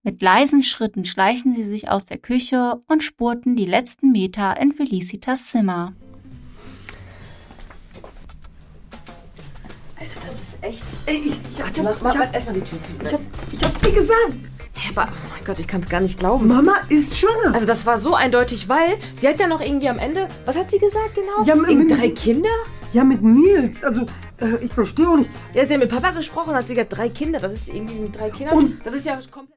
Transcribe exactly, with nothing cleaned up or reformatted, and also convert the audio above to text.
Mit leisen Schritten schleichen sie sich aus der Küche und spurten die letzten Meter in Felicitas Zimmer. Also das ist echt... Ey, ich, ich, Warte, ich, mach, ich, mach ich, mal erstmal die Tür zu. ich, hab, ich hab dir gesagt, Hä, aber, oh mein Gott, ich kann es gar nicht glauben. Mama ist schwanger. Also das war so eindeutig, weil sie hat ja noch irgendwie am Ende... Was hat sie gesagt genau? Ja, mit- Irgend mit- drei Kinder? Ja, mit Nils. Also, äh, ich verstehe auch nicht. Ja, sie hat mit Papa gesprochen, hat sie gesagt, drei Kinder. Das ist irgendwie mit drei Kindern. Und- das ist ja komplett...